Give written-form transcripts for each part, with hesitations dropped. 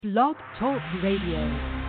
Blog Talk Radio.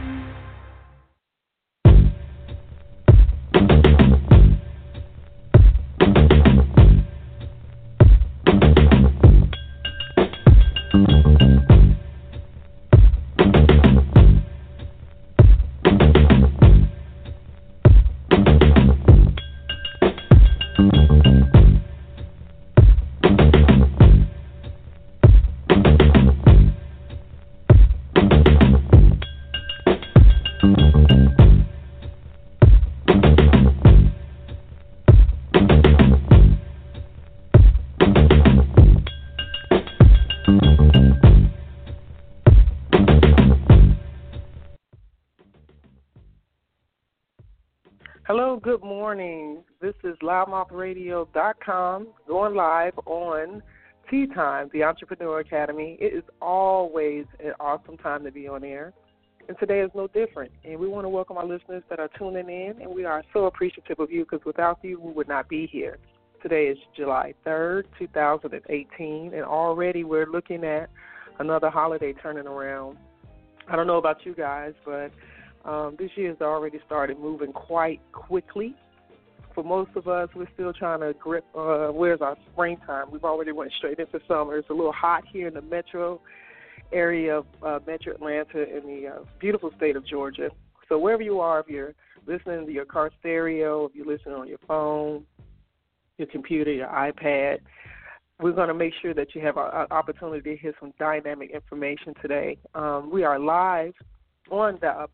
Hello, good morning. This is loudmouthradio.com going live on Tea Time, the Entrepreneur Academy. It is always an awesome time to be on air, and today is no different. And we want to welcome our listeners that are tuning in, and we are so appreciative of you because without you, we would not be here. Today is July 3rd, 2018, and already we're looking at another holiday turning around. I don't know about you guys, but this year has already started moving quite quickly. For most of us, we're still trying to grip where's our springtime. We've already went straight into summer. It's a little hot here in the metro area of Metro Atlanta in the beautiful state of Georgia. So wherever you are, if you're listening to your car stereo, if you're listening on your phone, your computer, your iPad, we're going to make sure that you have an opportunity to hear some dynamic information today. We are live on the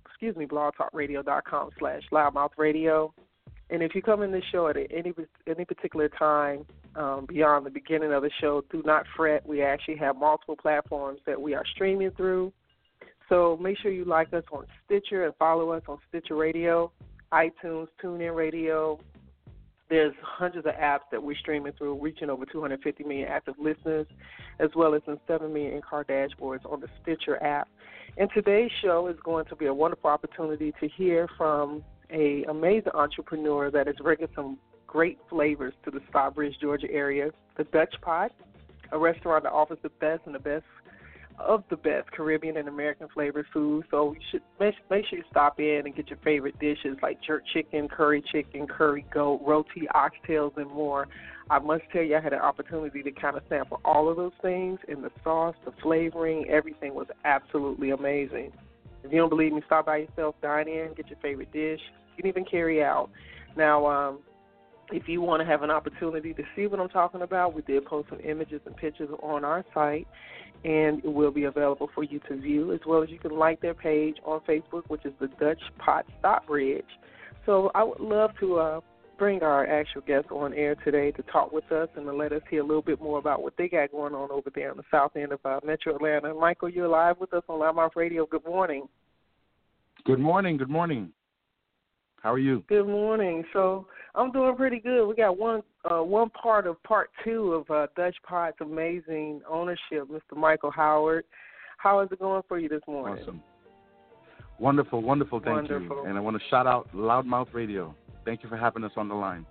blogtalkradio.com/loudmouthradio. And if you come in this show at any particular time beyond the beginning of the show, do not fret. We actually have multiple platforms that we are streaming through. So make sure you like us on Stitcher and follow us on Stitcher Radio, iTunes, TuneIn Radio. There's hundreds of apps that we're streaming through, reaching over 250 million active listeners, as well as 7 million in-car dashboards on the Stitcher app. And today's show is going to be a wonderful opportunity to hear from an amazing entrepreneur that is bringing some great flavors to the Stockbridge, Georgia area, the Dutch Pot, a restaurant that offers the best and the best of the best Caribbean and American flavored food. So you should make sure you stop in and get your favorite dishes like jerk chicken, curry goat, roti, oxtails, and more. I must tell you, I had an opportunity to kind of sample all of those things, and the sauce, the flavoring, everything was absolutely amazing. If you don't believe me, stop by yourself, dine in, get your favorite dish. You can even carry out. Now, if you want to have an opportunity to see what I'm talking about, we did post some images and pictures on our site, and it will be available for you to view, as well as you can like their page on Facebook, which is the Dutch Pot Stockbridge. So I would love to bring our actual guest on air today to talk with us and to let us hear a little bit more about what they got going on over there on the south end of Metro Atlanta. Michael, you're live with us on Loudmouth Radio. Good morning. Good morning. Good morning. How are you? Good morning. So I'm doing pretty good. We got one part of part two of Dutch Pot's amazing ownership, Mr. Michael Howard. How is it going for you this morning? Awesome. Wonderful. Thank you. And I want to shout out Loudmouth Radio. Thank you for having us on the line.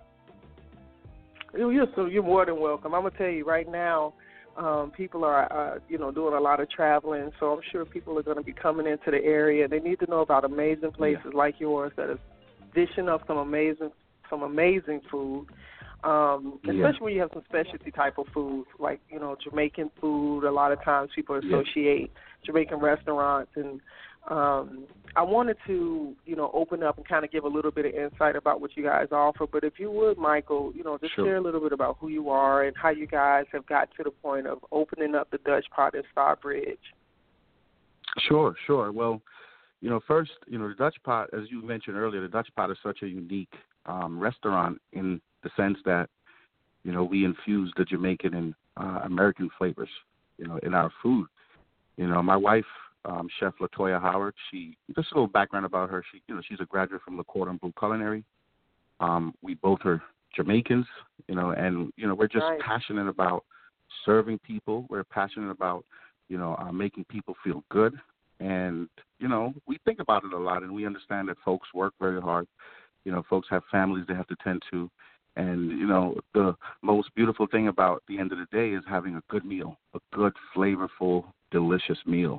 You're more than welcome. I'm going to tell you right now, people are, doing a lot of traveling, so I'm sure people are going to be coming into the area. They need to know about amazing places like yours that is dishing up some amazing food, especially when you have some specialty type of food, like, Jamaican food. A lot of times people associate Jamaican restaurants, and I wanted to, open up and kind of give a little bit of insight about what you guys offer. But if you would, Michael, just share a little bit about who you are and how you guys have got to the point of opening up the Dutch Pot in Stockbridge. Sure. Well, first, the Dutch Pot, as you mentioned earlier, the Dutch Pot is such a unique restaurant in the sense that, we infuse the Jamaican and American flavors, in our food. My wife, Chef Latoya Howard, just a little background about her. She's a graduate from LaCordon Bleu Culinary. We both are Jamaicans, and, we're just passionate about serving people. We're passionate about, making people feel good. And, we think about it a lot, and we understand that folks work very hard. Folks have families they have to tend to. And, the most beautiful thing about the end of the day is having a good meal, a good, flavorful, delicious meal.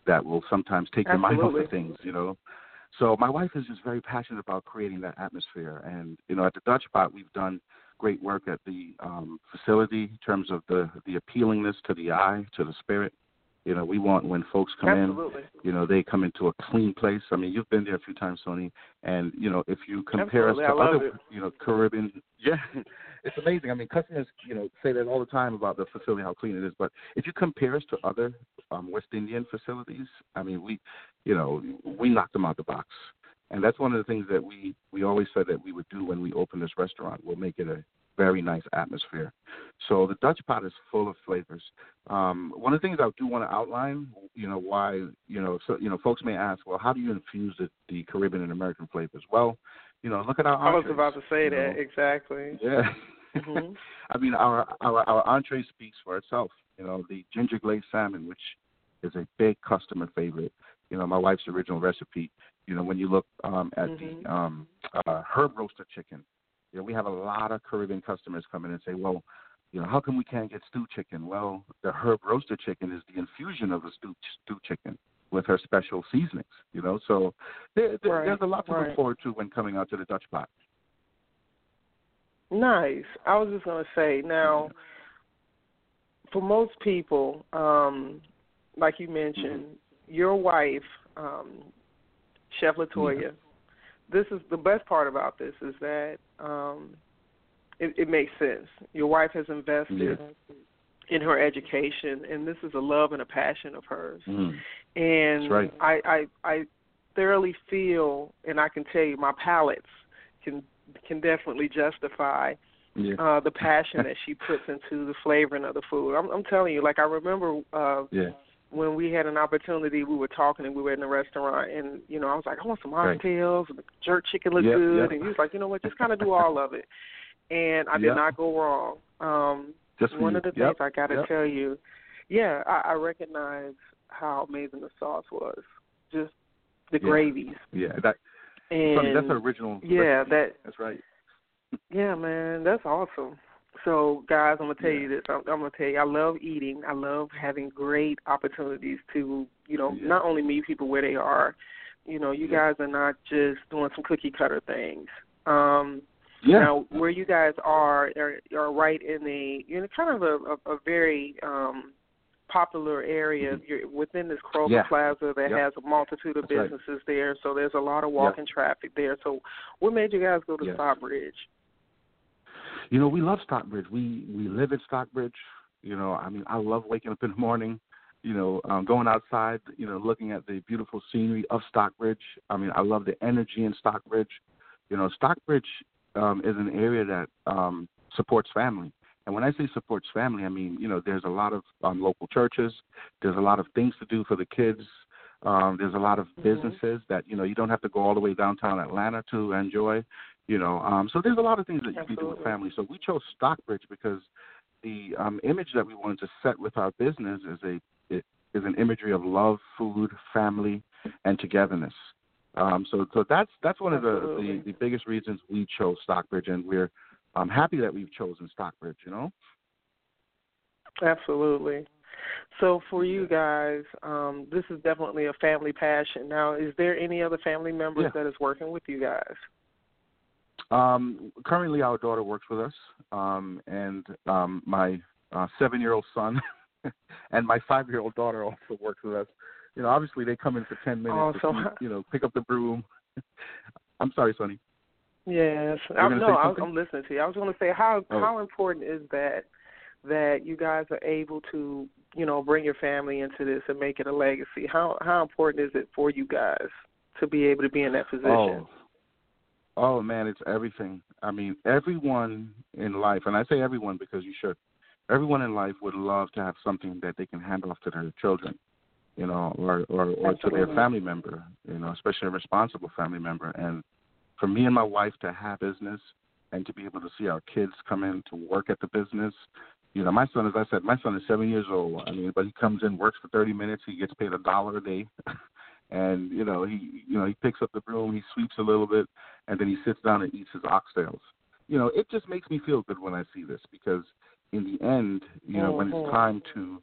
that will sometimes take your mind off Absolutely. of things, you know. So my wife is just very passionate about creating that atmosphere. And, you know, at the Dutch Pot, we've done great work at the facility in terms of the appealingness to the eye, to the spirit. You know, we want when folks come Absolutely. in, you know, they come into a clean place. I mean, you've been there a few times, Sony, and, you know, if you compare Absolutely. us to I love other, it. you know, Caribbean, yeah, it's amazing. I mean, customers, you know, say that all the time about the facility, how clean it is. But if you compare us to other West Indian facilities, I mean, we knocked them out the box. And that's one of the things that we always said that we would do when we open this restaurant. We'll make it a very nice atmosphere. So the Dutch Pot is full of flavors. One of the things I do want to outline, you know, why, you know, so, you know, folks may ask, well, how do you infuse the Caribbean and American flavors? Well, you know, look at our entrees. I was about to say that, exactly. Yeah. Mm-hmm. I mean, our entree speaks for itself. You know, the ginger glazed salmon, which is a big customer favorite. You know, my wife's original recipe. You know, when you look at Mm-hmm. the herb roasted chicken, you know, we have a lot of Caribbean customers come in and say, well, you know, how come we can't get stewed chicken? Well, the herb roasted chicken is the infusion of the stewed chicken with her special seasonings, you know. So there's a lot to look forward to when coming out to the Dutch Pot. Nice. I was just going to say, now, for most people, like you mentioned, your wife, Chef Latoya, this is the best part about this is that it makes sense. Your wife has invested in her education, and this is a love and a passion of hers. And that's right. I thoroughly feel, and I can tell you, my palates can definitely justify the passion that she puts into the flavoring of the food. I'm telling you, like I remember when we had an opportunity, we were talking and we were in the restaurant, and, you know, I was like, I want some oxtails, and the jerk chicken looked good, and he was like, you know what, just kind of do all of it. And I did not go wrong. One of the things I got to tell you, I recognize how amazing the sauce was, just the gravies. That's the original recipe. That's right. Yeah, man, that's awesome. So, guys, I'm going to tell you this. I'm going to tell you, I love eating. I love having great opportunities to, you know, not only meet people where they are. You know, you guys are not just doing some cookie-cutter things. Now, where you guys are right in kind of a very popular area. You're within this Kroger Plaza that has a multitude of businesses there, so there's a lot of walking traffic there. So what made you guys go to Stockbridge? You know, we love Stockbridge. We live in Stockbridge. You know, I mean, I love waking up in the morning, you know, going outside, you know, looking at the beautiful scenery of Stockbridge. I mean, I love the energy in Stockbridge. You know, Stockbridge is an area that supports family. And when I say supports family, I mean, you know, there's a lot of local churches. There's a lot of things to do for the kids. There's a lot of businesses that, you know, you don't have to go all the way downtown Atlanta to enjoy. You know, so there's a lot of things that you can do with family. So we chose Stockbridge because the image that we wanted to set with our business is an imagery of love, food, family, and togetherness. So that's one of the biggest reasons we chose Stockbridge, and we're happy that we've chosen Stockbridge. You know. Absolutely. So for you guys, this is definitely a family passion. Now, is there any other family members that is working with you guys? Currently, our daughter works with us, and my 7-year-old son and my 5-year-old daughter also works with us. You know, obviously they come in for 10 minutes to, you know, pick up the broom. I'm sorry, Sonny. Yes, I'm listening to you. I was going to say how important is that you guys are able to, you know, bring your family into this and make it a legacy. How important is it for you guys to be able to be in that position? Oh, man, it's everything. I mean, everyone in life, and I say everyone because you should, everyone in life would love to have something that they can hand off to their children, you know, or to their family member, you know, especially a responsible family member. And for me and my wife to have business and to be able to see our kids come in to work at the business, you know, my son, as I said, my son is 7 years old. I mean, but he comes in, works for 30 minutes. He gets paid $1 a day. And, he picks up the broom, he sweeps a little bit, and then he sits down and eats his oxtails. You know, it just makes me feel good when I see this because in the end, you know, when it's time to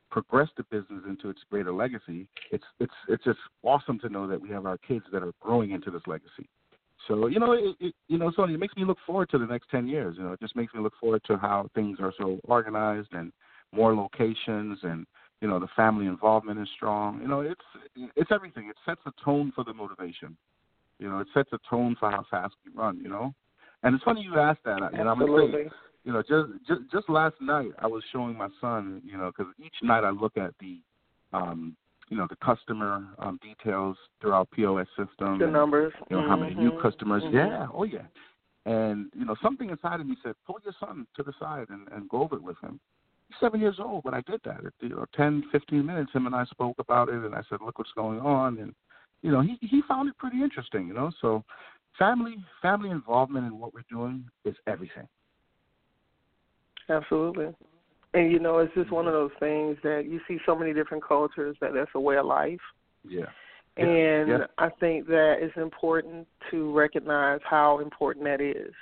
progress the business into its greater legacy, it's just awesome to know that we have our kids that are growing into this legacy. So, Sonia, it makes me look forward to the next 10 years. It just makes me look forward to how things are so organized and more locations, and, the family involvement is strong. It's everything. It sets a tone for the motivation. It sets a tone for how fast we run, And it's funny you asked that. And I'm going to say, just last night I was showing my son, because each night I look at the customer details through our POS system. The numbers. How many new customers. Mm-hmm. Yeah, oh yeah. And, something inside of me said, pull your son to the side and go over it with him. He's 7 years old, but I did that. 10, 15 minutes, him and I spoke about it, and I said, look what's going on. And, he found it pretty interesting, So family involvement in what we're doing is everything. Absolutely. And, it's just one of those things that you see so many different cultures that's a way of life. Yeah. And I think that it's important to recognize how important that is,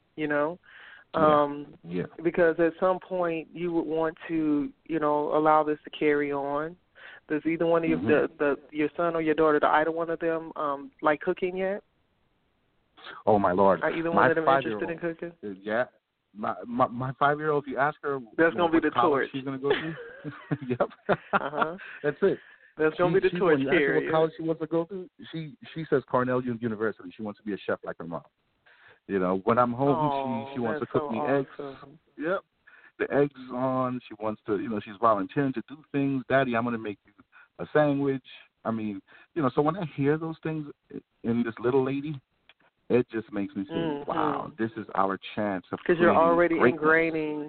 because at some point you would want to, allow this to carry on. Does either one of your son or your daughter, do either one of them like cooking yet? Oh, my Lord. Are either one of them interested in cooking? Yeah. My 5-year-old, if you ask her, that's going to be the torch she's going to go to. Yep. That's it. That's going to be the torch here. What college she wants to go to? She says Cornell University. She wants to be a chef like her mom. When I'm home, she wants to cook me eggs. Yep. The eggs on. She wants to, she's volunteering to do things. Daddy, I'm going to make you a sandwich. I mean, so when I hear those things in this little lady, it just makes me say, wow, this is our chance of creating. Because you're already greatness. Ingraining.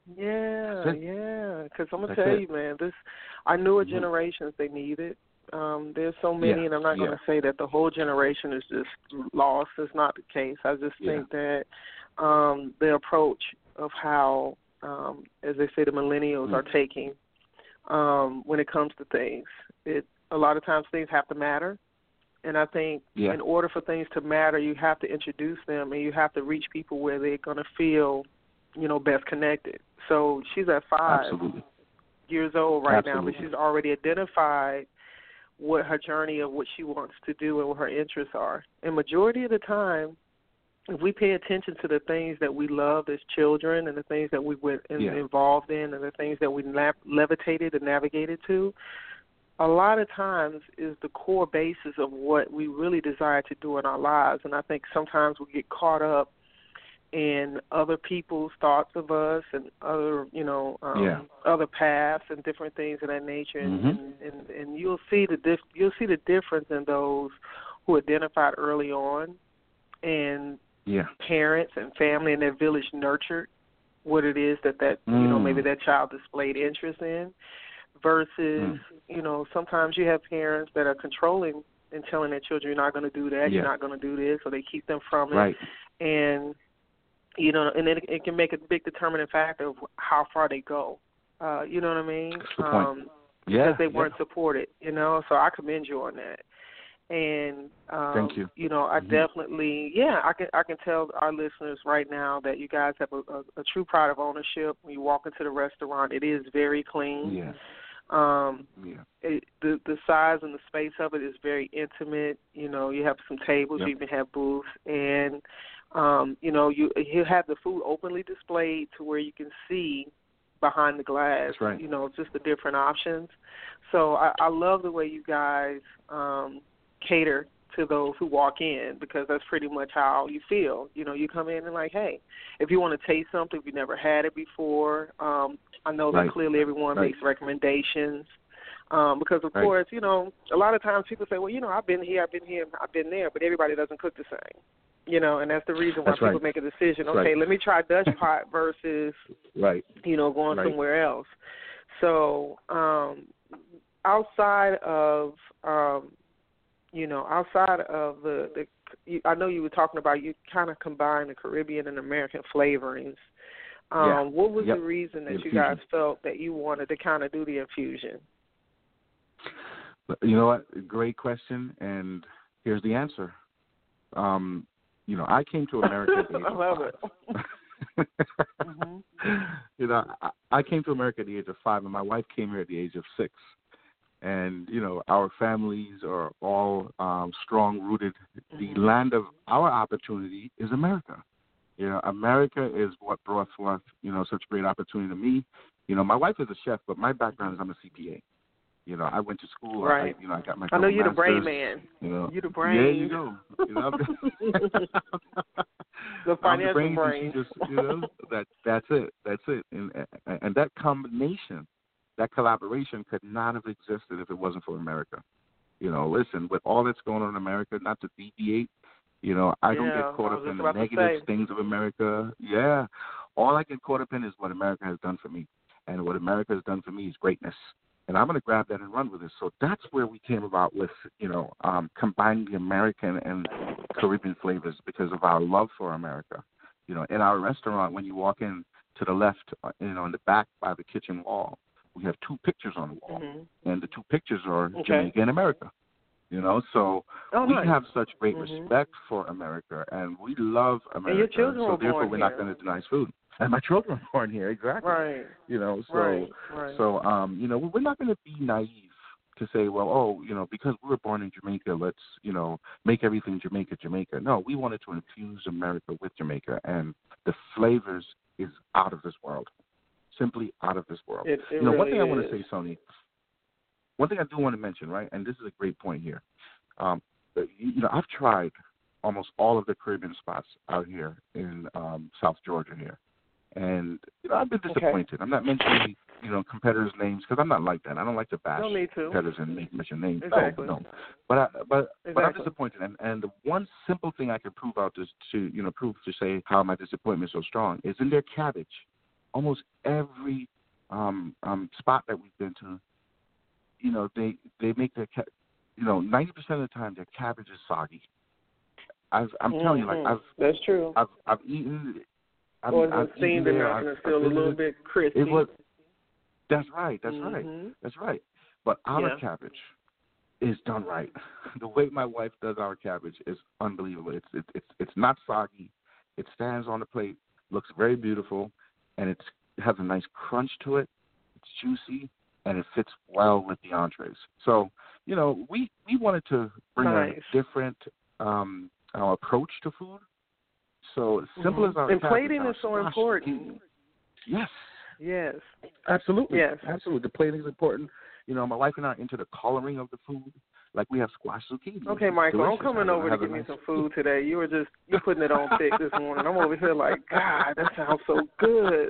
Yeah. Because I'm going to tell you, man, our newer generations, they need it. There's so many, and I'm not going to say that the whole generation is just lost. It's not the case. I just think that the approach of how, as they say, the millennials are taking when it comes to things, a lot of times things have to matter. And I think in order for things to matter, you have to introduce them, and you have to reach people where they're going to feel, best connected. So she's at 5 years old right now, but she's already identified what her journey of what she wants to do and what her interests are. And majority of the time, if we pay attention to the things that we loved as children and the things that we were involved in and the things that we levitated and navigated to, a lot of times is the core basis of what we really desire to do in our lives. And I think sometimes we get caught up in other people's thoughts of us and other, other paths and different things of that nature. And you'll see the difference in those who identified early on, and parents and family and their village nurtured what it is that maybe that child displayed interest in, versus sometimes you have parents that are controlling and telling their children, you're not going to do that, you're not going to do this, or they keep them from it. And and then it can make a big determining factor of how far they go. You know what I mean? Because they weren't supported, so I commend you on that. And thank you. I definitely, I can tell our listeners right now that you guys have a true pride of ownership. When you walk into the restaurant, it is very clean. The size and the space of it is very intimate. You have some tables, you even have booths, and you have the food openly displayed to where you can see behind the glass. Just the different options. So I love the way you guys cater to those who walk in, because that's pretty much how you feel. You come in and like, hey, if you want to taste something, if you never had it before, I know that clearly everyone makes recommendations. Because, of course, a lot of times people say, well, I've been here, I've been there, but everybody doesn't cook the same. And that's the reason why people make a decision. Okay, let me try Dutch Pot versus, going somewhere else. So outside of, I know you were talking about you kind of combine the Caribbean and American flavorings. What was the reason that you guys felt that you wanted to kind of do the infusion? You know what? Great question, and here's the answer. I came to America at the age of 5. I love You know, I came to America at the age of 5, and my wife came here at the age of 6. And, you know, our families are all strong-rooted. The land of our opportunity is America. You know, America is what brought forth, you know, such great opportunity to me. You know, my wife is a chef, but my background is I'm a CPA. You know, I went to school. Right. I got my. I know you're master's, the brain man. You know, you're the brain. There you go. You know, the financial I'm the brain. Just, you know, that's it. That's it. And that combination, that collaboration, could not have existed if it wasn't for America. You know, listen, with all that's going on in America, not to deviate. You know, I don't get caught up in the negative things of America. Yeah. All I get caught up in is what America has done for me. And what America has done for me is greatness. And I'm going to grab that and run with it. So that's where we came about with, you know, combining the American and Caribbean flavors because of our love for America. You know, in our restaurant, when you walk in to the left, you know, in the back by the kitchen wall, we have 2 pictures on the wall. And the 2 pictures are Jamaica and America. You know, so we have such great respect for America, and we love America. And your children so therefore, we're here. not going to deny food. And my children were born here, exactly. Right. You know, so right. you know, we're not going to be naive to say, well, oh, you know, because we were born in Jamaica, let's, you know, make everything Jamaica, Jamaica. No, we wanted to infuse America with Jamaica, and the flavors is out of this world, simply out of this world. It you know, really one thing is. I want to say, Sony. One thing I do want to mention, right, and this is a great point here. You know, I've tried almost all of the Caribbean spots out here in South Georgia here, and you know, I've been disappointed. I'm not mentioning, you know, competitors' names because I'm not like that. I don't like to bash competitors and mention names. Exactly. No. But I'm disappointed, and the one simple thing I can prove out to say how my disappointment is so strong is in their cabbage. Almost every spot that we've been to, you know, they make their, you know, 90% of the time their cabbage is soggy. I'm telling you, like that's true. I've eaten. I've seen them and it's still a little bit crispy. That's right. That's right. But our cabbage is done right. The way my wife does our cabbage is unbelievable. It's not soggy. It stands on the plate, looks very beautiful, and it has a nice crunch to it. It's juicy. And it fits well with the entrees. So, you know, we wanted to bring a different approach to food. So as simple as our and plating is so important. Yes. Yes. Absolutely. Yes. Absolutely. The plating is important. You know, my wife and I are into the coloring of the food. Like we have squash zucchini. Okay, Michael, I'm coming over to get me some food today. You're putting it on thick this morning. I'm over here like, God, that sounds so good.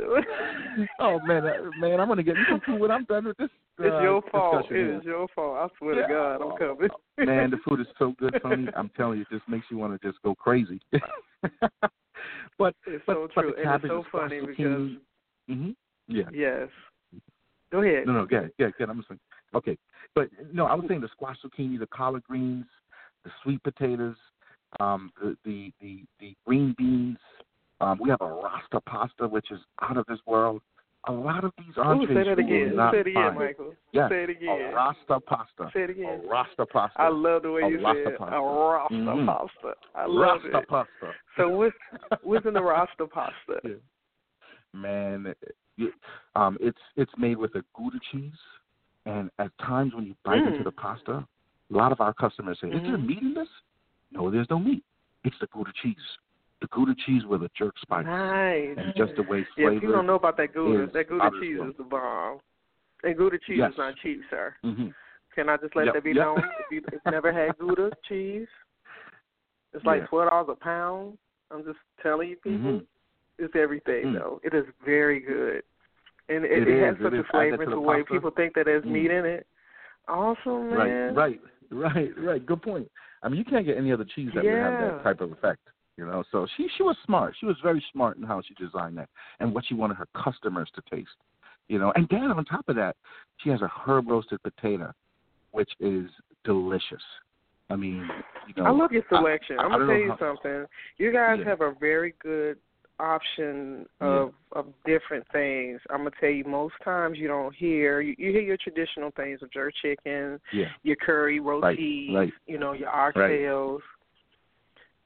Oh man, I'm gonna get me some food when I'm done with this. It's your fault. It is your fault. I swear to God, I'm coming. Man, the food is so good, Tony. I'm telling you, it just makes you want to just go crazy. but it's but, so but true, the and it's so funny because. Yeah. Yes. Go ahead. No, go ahead. I'm listening. Okay. But, no, I was saying the squash zucchini, the collard greens, the sweet potatoes, the green beans. We have a Rasta pasta, which is out of this world. A lot of these entrees say that again. Say it again, Michael. Yes. Say it again. A Rasta pasta. Say it again. A Rasta pasta. I love the way you say it. Pasta. A Rasta pasta. I love Rasta it. pasta. So what's in the Rasta pasta? Yeah. Man, it's made with a Gouda cheese. And at times when you bite into the pasta, a lot of our customers say, is there meat in this? No, there's no meat. It's the Gouda cheese. The Gouda cheese with a jerk spice. Nice. And just the way flavor. Yeah, if you don't know about that Gouda cheese well. is the bomb. And Gouda cheese is not cheap, sir. Mm-hmm. Can I just let that be known? If you've never had Gouda cheese, it's like $12 a pound. I'm just telling you people. It's everything, though. It is very good. And it has such a flavor to the way people think that there's meat in it. Awesome, man. Right. Good point. I mean, you can't get any other cheese that would have that type of effect, you know. So she was smart. She was very smart in how she designed that and what she wanted her customers to taste, you know. And then on top of that, she has a herb roasted potato, which is delicious. I mean, you know. I love your selection. I'm going to tell you something. You guys have a very good option of different things. I'm gonna tell you, most times you don't hear you hear your traditional things of jerk chicken, your curry rotis, you know, your oxtails.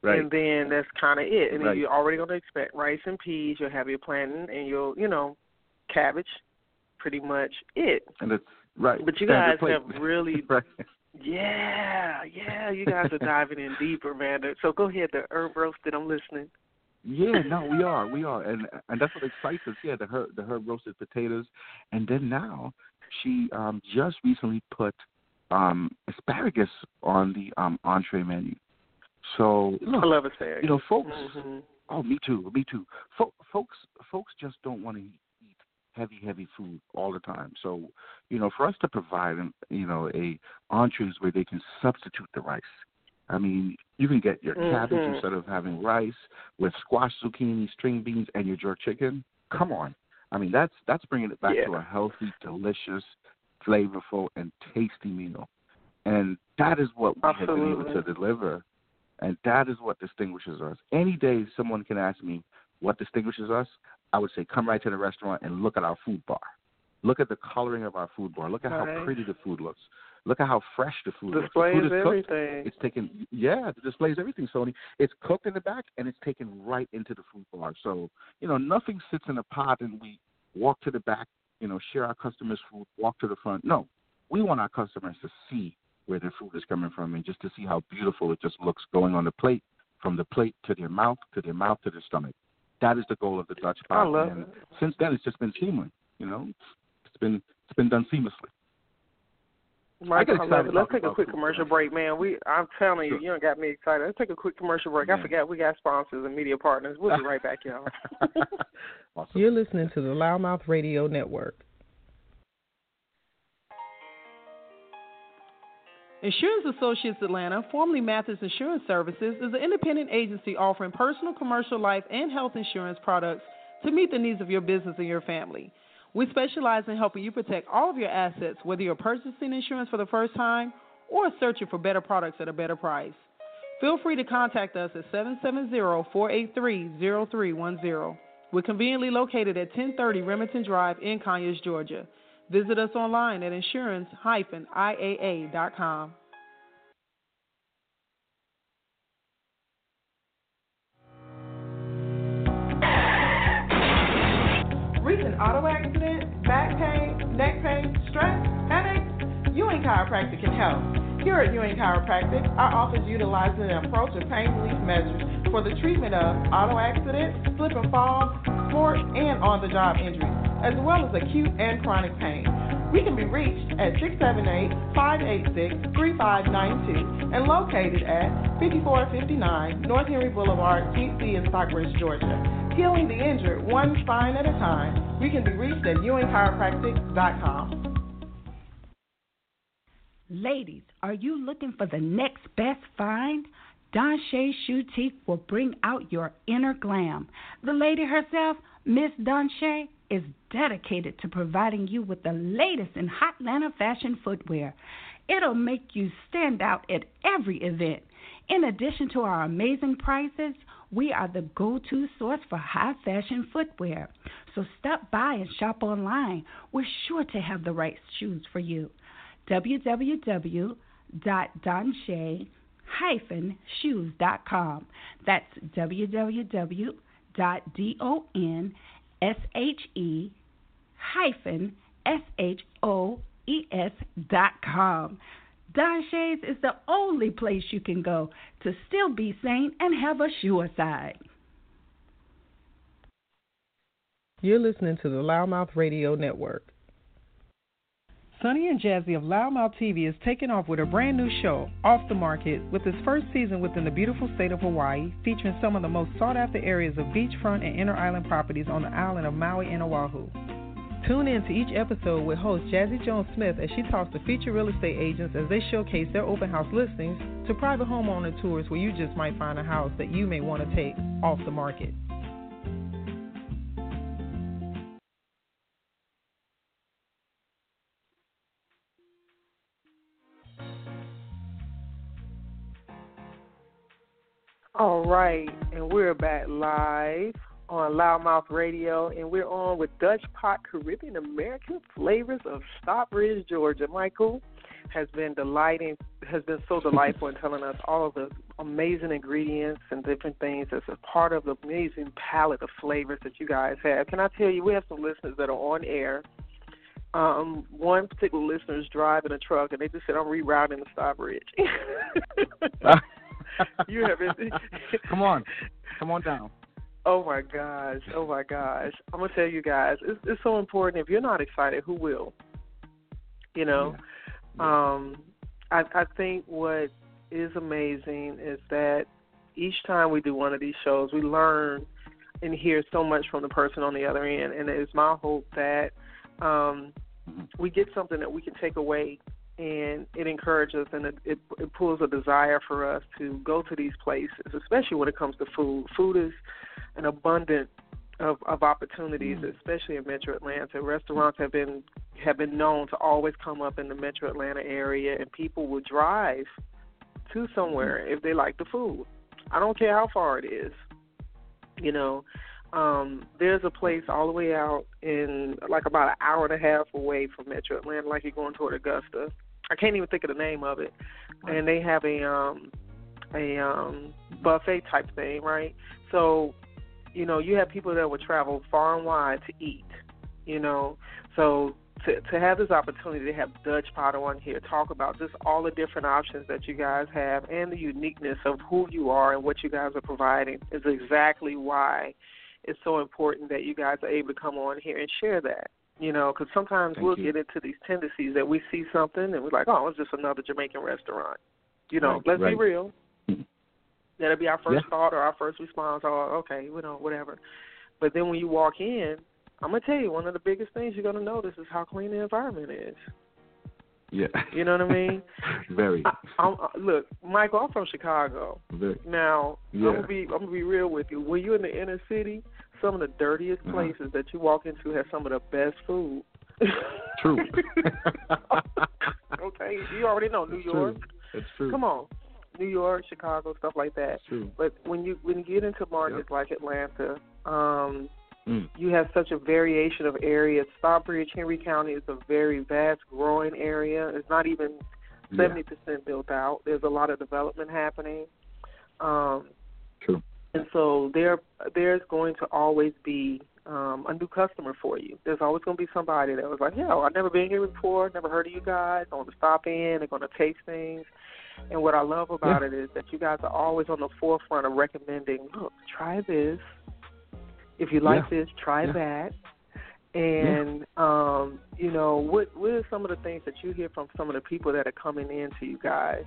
Right. And then that's kind of it. And then Right. you're already going to expect rice and peas. You'll have your plantain and cabbage, pretty much it. And it's right. But you Standard guys plate. have really, right. yeah, you guys are diving in deeper, man. So go ahead, the herb roasted. I'm listening. Yeah, no, we are, and that's what excites us. Yeah, the herb roasted potatoes, and then now she just recently put asparagus on the entree menu. So look, I love asparagus. Folks. Mm-hmm. Oh, me too. Folks just don't want to eat heavy food all the time. So for us to provide a entrees where they can substitute the rice. I mean, you can get your cabbage instead of having rice with squash, zucchini, string beans, and your jerk chicken. Come on. I mean, that's bringing it back to a healthy, delicious, flavorful, and tasty meal. And that is what we have been able to deliver. And that is what distinguishes us. Any day someone can ask me what distinguishes us, I would say come right to the restaurant and look at our food bar. Look at the coloring of our food bar. Look at how pretty the food looks. Look at how fresh the food looks. The food is everything. Cooked. It's taken, it displays everything, Sony. It's cooked in the back, and it's taken right into the food bar. So, nothing sits in a pot and we walk to the back, share our customers' food, walk to the front. No, we want our customers to see where their food is coming from and just to see how beautiful it just looks going on the plate, from the plate to their mouth, to their stomach. That is the goal of the Dutch Pot. I love it. Since then, it's just been seamless, It's been done seamlessly. Michael, I love it. Let's take a quick commercial break, man. I'm telling you, you done got me excited. Let's take a quick commercial break. I forgot we got sponsors and media partners. We'll be right back, y'all. Awesome. You're listening to the Loudmouth Radio Network. Insurance Associates Atlanta, formerly Mathis Insurance Services, is an independent agency offering personal, commercial, life, and health insurance products to meet the needs of your business and your family. We specialize in helping you protect all of your assets, whether you're purchasing insurance for the first time or searching for better products at a better price. Feel free to contact us at 770-483-0310. We're conveniently located at 1030 Remington Drive in Conyers, Georgia. Visit us online at insurance-iaa.com. Recent auto accident, back pain, neck pain, stress, headaches? Ewing Chiropractic can help. Here at Ewing Chiropractic, our office utilizes an approach of pain relief measures for the treatment of auto accidents, slip and fall, sports, and on-the-job injuries, as well as acute and chronic pain. We can be reached at 678-586-3592 and located at 5459 North Henry Boulevard, GC in Stockbridge, Georgia. Healing the injured one spine at a time. We can be reached at ewingchiropractic.com. Ladies, are you looking for the next best find? Don Shea Shoutique will bring out your inner glam. The lady herself, Miss Don Shea, is dedicated to providing you with the latest in Hotlanta fashion footwear. It'll make you stand out at every event. In addition to our amazing prices, we are the go-to source for high fashion footwear. So stop by and shop online. We're sure to have the right shoes for you. www.donshay-shoes.com. That's www.donshay-shoes.com. Don Shay's is the only place you can go to still be sane and have a sure side. You're listening to the Loudmouth Radio Network. Sonny and Jazzy of Loudmouth TV is taking off with a brand new show, Off the Market, with its first season within the beautiful state of Hawaii, featuring some of the most sought-after areas of beachfront and inner island properties on the island of Maui and Oahu. Tune in to each episode with host Jazzy Jones-Smith as she talks to featured real estate agents as they showcase their open house listings to private homeowner tours where you just might find a house that you may want to take off the market. All right, and we're back live on Loudmouth Radio, and we're on with Dutch Pot Caribbean American Flavors of Stockbridge, Georgia. Michael, has been so delightful in telling us all of the amazing ingredients and different things that's a part of the amazing palette of flavors that you guys have. Can I tell you, we have some listeners that are on air. One particular listener is driving a truck, and they just said, I'm rerouting to Stockbridge. You have it. Come on down. Oh my gosh. I'm going to tell you guys, it's so important. If you're not excited, who will? You know? Yeah. I think what is amazing is that each time we do one of these shows, we learn and hear so much from the person on the other end. And it's my hope that we get something that we can take away, and it encourages and it pulls a desire for us to go to these places, especially when it comes to food. Food is an abundant of opportunities, especially in Metro Atlanta. Restaurants have been known to always come up in the Metro Atlanta area, and people will drive to somewhere if they like the food. I don't care how far it is. You know, there's a place all the way out in like about an hour and a half away from Metro Atlanta, like you're going toward Augusta. I can't even think of the name of it. And they have a buffet type thing, right? So, you know, you have people that would travel far and wide to eat, you know. So to have this opportunity to have Dutch Pot on here, talk about just all the different options that you guys have and the uniqueness of who you are and what you guys are providing is exactly why it's so important that you guys are able to come on here and share that. You know, because sometimes we'll get into these tendencies that we see something and we're like, oh, it's just another Jamaican restaurant. You know, let's be real. That'll be our first thought or our first response, or okay, you know, whatever. But then when you walk in, I'm going to tell you, one of the biggest things you're going to notice is how clean the environment is. Yeah. You know what I mean? Very. Look, Michael, I'm from Chicago. Very. Now, I'm gonna be real with you. When you're in the inner city, some of the dirtiest places that you walk into have some of the best food. True. Okay, you already know New York. It's true. Come on, New York, Chicago, stuff like that. It's true. But when you get into markets like Atlanta, you have such a variation of areas. Stockbridge, Henry County is a very vast, growing area. It's not even 70% built out. There's a lot of development happening. True. And so there's going to always be a new customer for you. There's always going to be somebody that was like, I've never been here before, never heard of you guys. I want to stop in. They're going to taste things. And what I love about it is that you guys are always on the forefront of recommending, look, try this. If you like this, try that. And, you know, what are some of the things that you hear from some of the people that are coming in to you guys?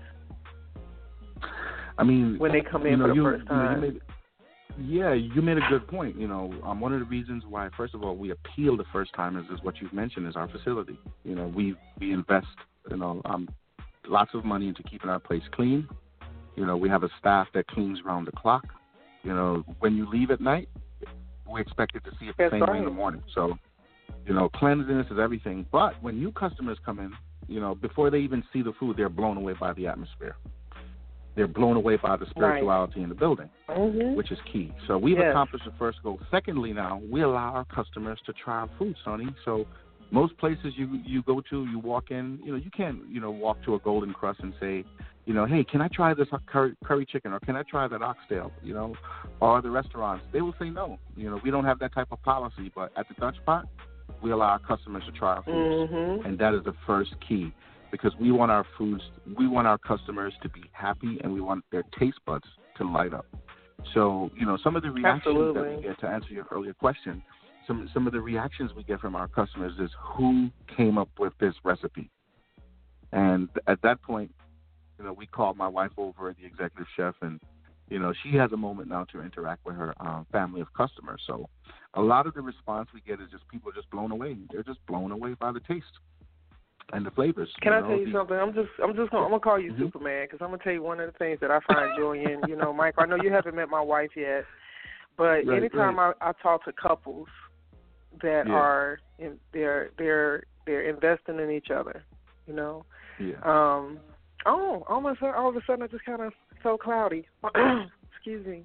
I mean, when they come in for the first time. You made a good point. You know, one of the reasons why, first of all, we appeal to first timers is what you've mentioned is our facility. You know, we invest, lots of money into keeping our place clean. You know, we have a staff that cleans around the clock. You know, when you leave at night, we expect it to see it the same way in the morning. So, you know, cleanliness is everything. But when new customers come in, you know, before they even see the food, they're blown away by the atmosphere. They're blown away by the spirituality in the building, which is key. So we've accomplished the first goal. Secondly, now, we allow our customers to try our food, Sonny. So most places you go to, you walk in, you know, you can't, you know, walk to a Golden Crust and say, you know, hey, can I try this curry chicken, or can I try that oxtail, you know, or the restaurants? They will say no. You know, we don't have that type of policy, but at the Dutch Pot, we allow our customers to try our foods, and that is the first key, because we want our customers to be happy, and we want their taste buds to light up. So, you know, some of the reactions that we get, to answer your earlier question, some of the reactions we get from our customers is, who came up with this recipe? And at that point, you know, we called my wife over, the executive chef, and, you know, she has a moment now to interact with her family of customers. So a lot of the response we get is just people are just blown away. They're just blown away by the taste and the flavors. Can I tell you something? I'm gonna call you Superman, because I'm gonna tell you one of the things that I find joy in. You know, Mike, I know you haven't met my wife yet, but anytime I talk to couples that are they're investing in each other, you know. All of a sudden, I just kind of felt cloudy. Excuse me.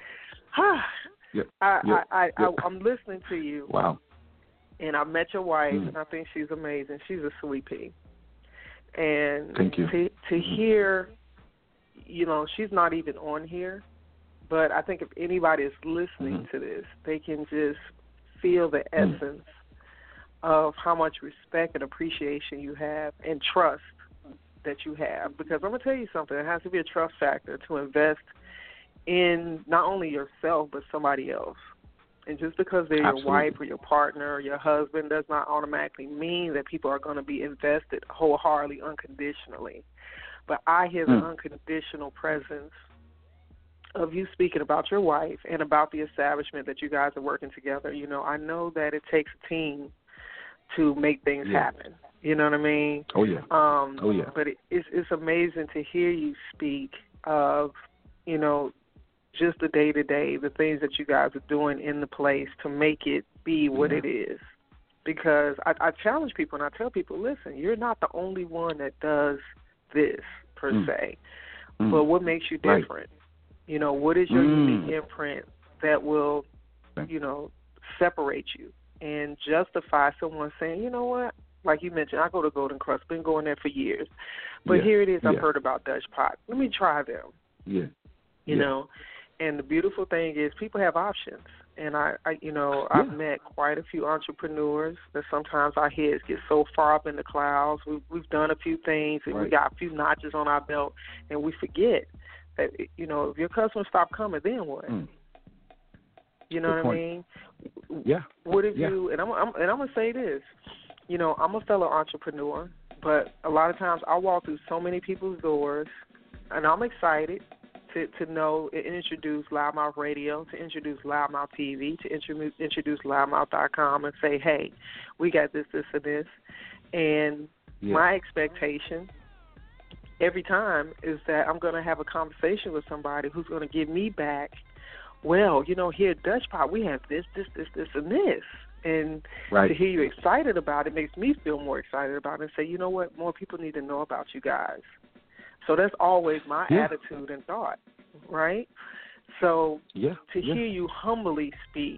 I'm listening to you. Wow. And I met your wife, and I think she's amazing. She's a sweet pea. And Thank you. To hear, you know, she's not even on here, but I think if anybody is listening to this, they can just feel the essence of how much respect and appreciation you have and trust that you have. Because I'm going to tell you something, it has to be a trust factor to invest in not only yourself but somebody else. And just because they're your wife or your partner or your husband does not automatically mean that people are going to be invested wholeheartedly, unconditionally. But I hear the unconditional presence of you speaking about your wife and about the establishment that you guys are working together. You know, I know that it takes a team to make things happen. You know what I mean? Oh, yeah. But it's amazing to hear you speak of, you know, just the day-to-day, the things that you guys are doing in the place to make it be what it is. Because I challenge people and I tell people, listen, you're not the only one that does this per se, but what makes you different? Right. You know, what is your unique imprint that will, you know, separate you and justify someone saying, you know what, like you mentioned, I go to Golden Crust, been going there for years, but here it is, I've heard about Dutch Pot. Let me try them. You know. And the beautiful thing is people have options. And I've met quite a few entrepreneurs that sometimes our heads get so far up in the clouds. We've done a few things and we got a few notches on our belt, and we forget that, you know, if your customers stop coming, then what? You know what I mean? Yeah. What if you? And I'm gonna say this. You know, I'm a fellow entrepreneur, but a lot of times I walk through so many people's doors, and I'm excited to know and introduce Loudmouth Radio, to introduce Loudmouth TV, to introduce Loudmouth.com and say, hey, we got this, this, and this. And my expectation every time is that I'm going to have a conversation with somebody who's going to give me back, well, you know, here at Dutch Pot, we have this, and this. And to hear you excited about it makes me feel more excited about it and say, you know what, more people need to know about you guys. So that's always my attitude and thought, right? So to hear you humbly speak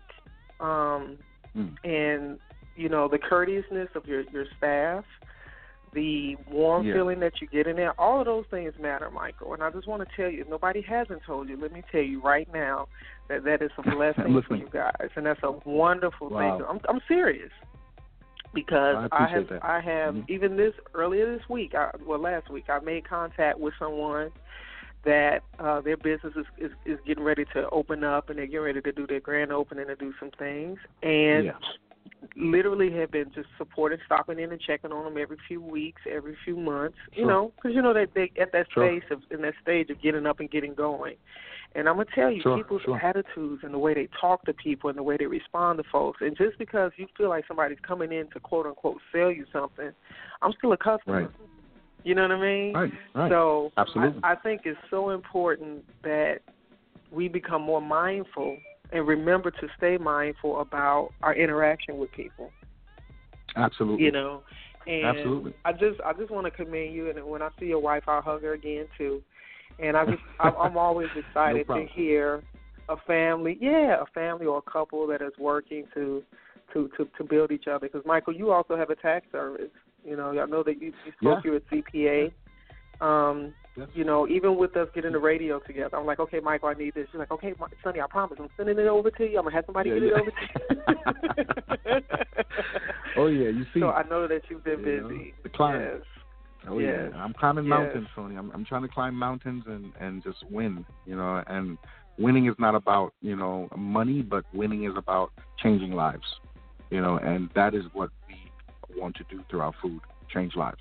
and, you know, the courteousness of your staff, the warm feeling that you get in there, all of those things matter, Michael. And I just want to tell you, if nobody hasn't told you, let me tell you right now that is a blessing for you guys. And that's a wonderful thing. I'm serious. Because I have even earlier this week, last week, I made contact with someone that their business is getting ready to open up, and they're getting ready to do their grand opening and do some things, and literally have been just supporting, stopping in and checking on them every few weeks, every few months, you know, because you know they at that stage of getting up and getting going. And I'm going to tell you, people's attitudes and the way they talk to people and the way they respond to folks, and just because you feel like somebody's coming in to quote-unquote sell you something, I'm still a customer. Right. You know what I mean? Right. So absolutely. I think it's so important that we become more mindful and remember to stay mindful about our interaction with people. Absolutely. You know? And absolutely. I just want to commend you, and when I see your wife, I'll hug her again, too. And I'm always excited to hear a family or a couple that is working to build each other. Because, Michael, you also have a tax service. You know, I know that you spoke to a CPA. You know, even with us getting the radio together, I'm like, okay, Michael, I need this. You're like, okay, Sonny, I promise, I'm sending it over to you. I'm going to have somebody get it over to you. Oh, yeah, you see. So I know that you've been busy. Know, the climbing. Yes. Oh, yeah. I'm climbing mountains, Sonny. I'm trying to climb mountains and just win, you know. And winning is not about, you know, money, but winning is about changing lives, you know. And that is what we want to do through our food, change lives.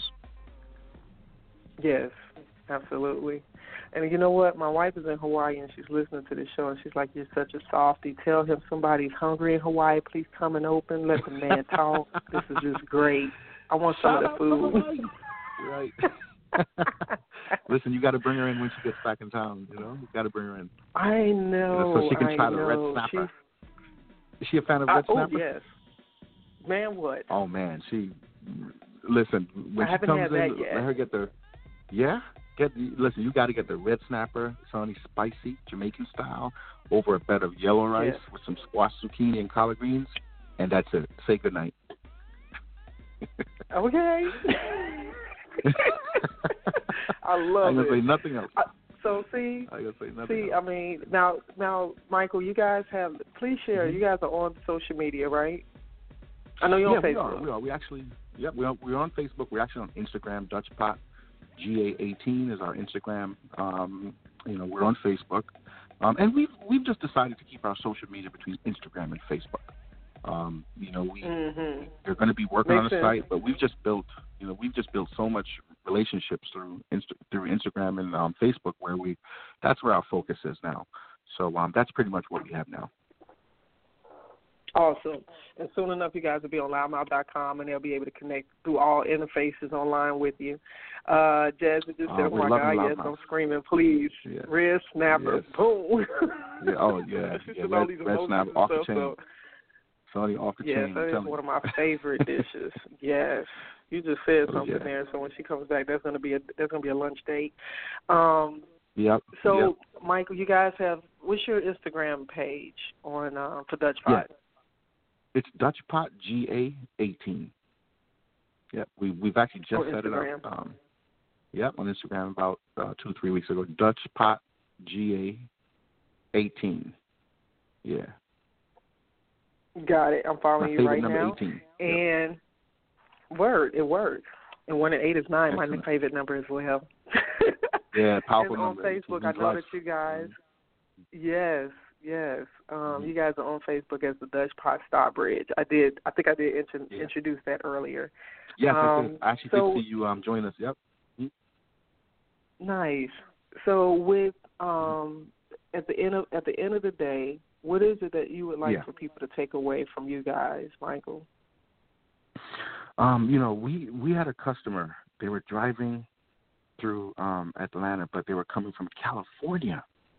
Yes, absolutely. And you know what? My wife is in Hawaii, and she's listening to this show, and she's like, you're such a softie. Tell him somebody's hungry in Hawaii. Please come and open. Let the man talk. This is just great. I want some of the food. Right. Listen, you got to bring her in when she gets back in town. You know, you got to bring her in. I know. You know, so she can try the red snapper. Is she a fan of red snapper? Oh yes. Man, what? Oh man, listen. When she comes in, let her get the. Yeah. Listen, you got to get the red snapper, Sonny, spicy Jamaican style, over a bed of yellow rice with some squash, zucchini, and collard greens, and that's it. Say goodnight. Okay. I love it. I can say nothing else. So see, I can say nothing else. I mean, now, Michael, you guys have. Please share. You guys are on social media, right? I know you're on Facebook. We are. We actually, we're on Facebook. We're actually on Instagram. Dutchpot GA18 is our Instagram. We're on Facebook, and we've just decided to keep our social media between Instagram and Facebook. They're going to be working on a site, but we've just built so much relationships through Instagram and Facebook that's where our focus is now. So that's pretty much what we have now. Awesome. And soon enough, you guys will be on loudmouth.com, and they'll be able to connect through all interfaces online with you. Jazzy just said, oh, my God, yes, I'm screaming, please. Yeah. Red Snapper, yes. Boom. Yeah, oh, yeah. Red Snapper, off the chain. Sonny, off the chain. Yes, that is one of my favorite dishes. Yes. You just said something there, so when she comes back, there's going to be a lunch date. So, Michael, you guys what's your Instagram page on for Dutchpot? Yeah. It's Dutchpot GA18. Yeah, we've actually just set it up. On Instagram about 2-3 weeks ago. Dutchpot GA18. Yeah. Got it. I'm following you right now. 18. And it works. And 1 and 8 is 9. Excellent. My favorite number as well. Yeah, powerful and number. On Facebook, I know that you guys. Yes. You guys are on Facebook as the Dutchpot Starbridge. I think I did introduce that earlier. Yes, I actually did see you join us. Yep. Mm-hmm. Nice. So with at the end of the day, what is it that you would like for people to take away from you guys, Michael? We had a customer. They were driving through Atlanta, but they were coming from California.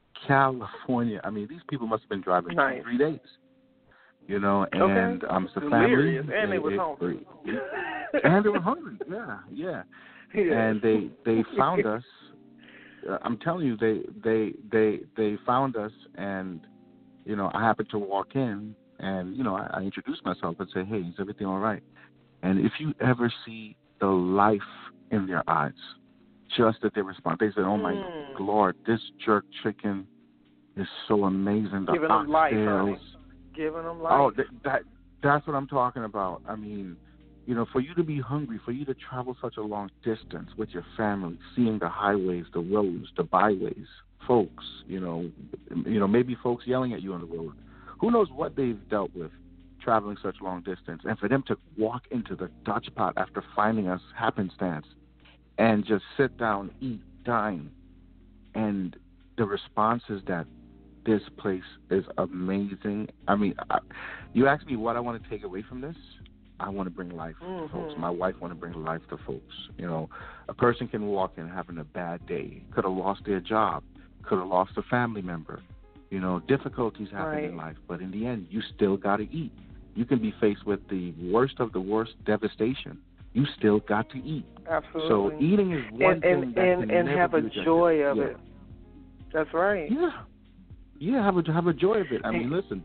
I mean, these people must have been driving 3 days. And it's a family. And they were hungry. And they were hungry. Yeah. And they found us. I'm telling you, they found us, and I happened to walk in, and I introduced myself and say, "Hey, is everything all right?" And if you ever see the life in their eyes, just at their response, they said, "Oh my Lord, this jerk chicken is so amazing." Giving them life, honey. Giving them life. Oh, that's what I'm talking about. I mean, for you to be hungry, for you to travel such a long distance with your family, seeing the highways, the roads, the byways, folks, maybe folks yelling at you on the road. Who knows what they've dealt with traveling such long distance, and for them to walk into the Dutchpot after finding us happenstance and just sit down, eat, dine, and the response is that this place is amazing. I mean, you ask me what I want to take away from this. I want to bring life to folks. My wife want to bring life to folks. A person can walk in having a bad day, could have lost their job, could have lost a family member. Difficulties happen in life, but in the end, you still got to eat. You can be faced with the worst of the worst devastation. You still got to eat. Absolutely. So eating is one thing that can and never have a joy of it. That's right. Yeah, have a joy of it. I mean, listen,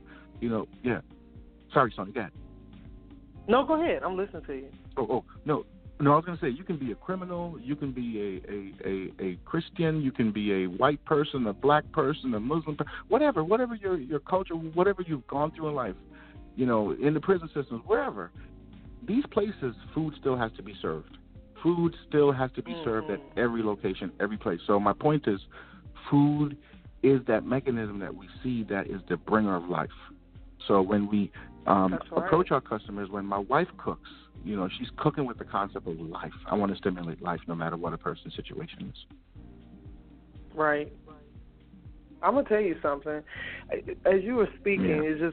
Sorry, Sonny, go ahead. No, go ahead. I'm listening to you. No, I was going to say, you can be a criminal, you can be a Christian, you can be a white person, a black person, a Muslim, whatever your culture, whatever you've gone through in life, in the prison systems, wherever. These places, food still has to be served. Food still has to be served at every location, every place. So my point is, food is that mechanism that we see that is the bringer of life. So when we approach our customers, when my wife cooks, she's cooking with the concept of life. I want to stimulate life no matter what a person's situation is. Right. I'm going to tell you something. As you were speaking,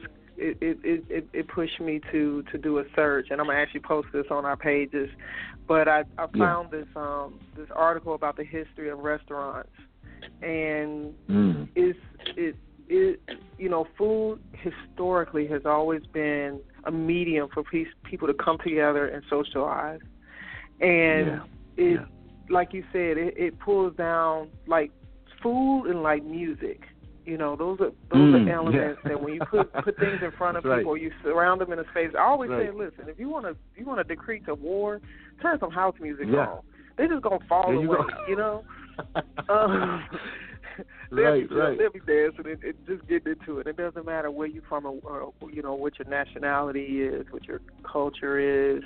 it pushed me to do a search, and I'm going to actually post this on our pages. But I found this article about the history of restaurants, and food historically has always been a medium for people to come together and socialize. And like you said, it pulls down like food and like music. Those are elements that when you put things in front of people, you surround them in a space. I always say, listen, if you want to decrete a war, turn some house music on. they're just gonna fall away, you know. They'll be dancing and just getting into it. It doesn't matter where you're from or you know, what your nationality is, what your culture is.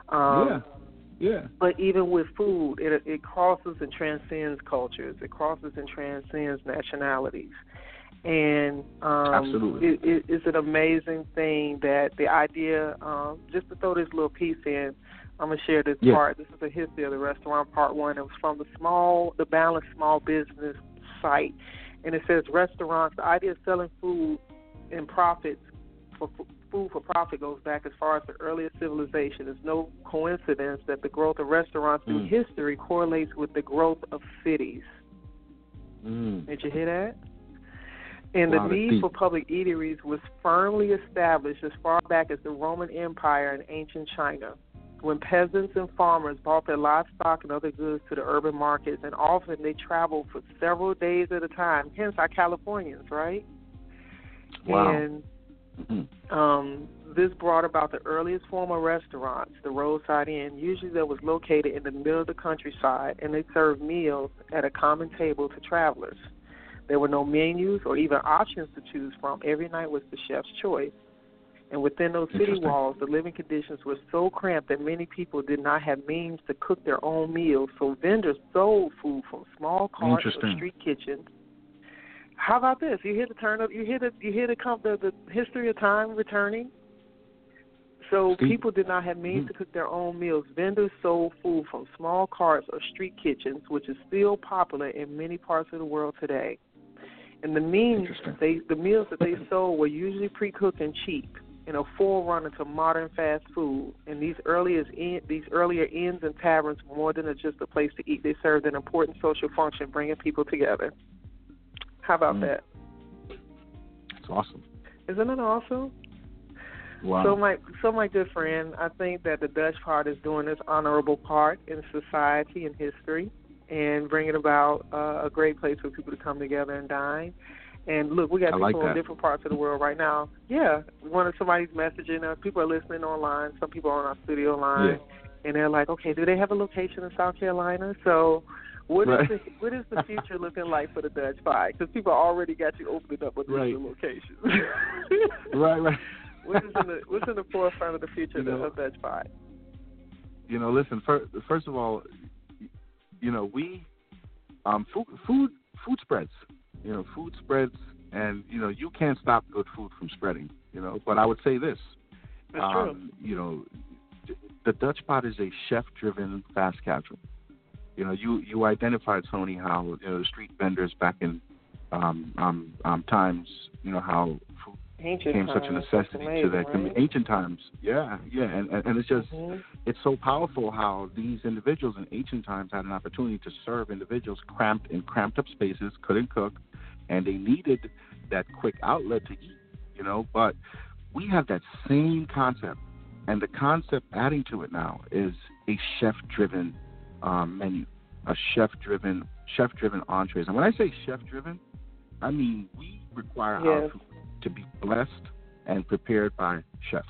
But even with food, it crosses and transcends cultures. It crosses and transcends nationalities. And absolutely, it's an amazing thing that the idea, just to throw this little piece in, I'm going to share this part. This is a history of the restaurant, part one. It was from the Balanced Small Business site. And it says restaurants, the idea of selling food and profits food for profit goes back as far as the earliest civilization. It's no coincidence that the growth of restaurants through history correlates with the growth of cities. Did you hear that? And the need for public eateries was firmly established as far back as the Roman Empire in ancient China, when peasants and farmers brought their livestock and other goods to the urban markets, and often they traveled for several days at a time, hence our Californians, right? Wow. And this brought about the earliest form of restaurants, the roadside inn. Usually that was located in the middle of the countryside, and they served meals at a common table to travelers. There were no menus or even options to choose from. Every night was the chef's choice. And within those city walls, the living conditions were so cramped that many people did not have means to cook their own meals. So vendors sold food from small carts or street kitchens. How about this? You hear the turn up? You hear the history of time returning. So people did not have means to cook their own meals. Vendors sold food from small carts or street kitchens, which is still popular in many parts of the world today. And the meals that they sold were usually pre-cooked and cheap, a forerunner to modern fast food. And these earlier inns and taverns, more than just a place to eat, they served an important social function, bringing people together. How about that? That's awesome. Isn't it awesome? Wow. So my good friend, I think that the Dutch part is doing its honorable part in society and history, and bringing about a great place for people to come together and dine. And look, we got people in different parts of the world right now. Yeah, somebody's messaging us. People are listening online. Some people are on our studio line, and they're like, okay, do they have a location in South Carolina? So what is the future looking like for the Dutch Pie? Because people already got you opening up with different locations. Right. What's in the forefront of the future of Dutch Pie? Listen. First of all, we food spreads. Food spreads, and you can't stop good food from spreading. But I would say this. That's true. The Dutch Pot is a chef-driven fast casual. You identified, Sony, how the street vendors back in times, how food became such a necessity to their ancient times. Yeah, and it's just it's so powerful how these individuals in ancient times had an opportunity to serve individuals cramped up spaces, couldn't cook, and they needed that quick outlet to eat. But we have that same concept, and the concept adding to it now is a chef-driven menu, a chef-driven entrees. And when I say chef-driven, I mean we require our food to be blessed and prepared by chefs.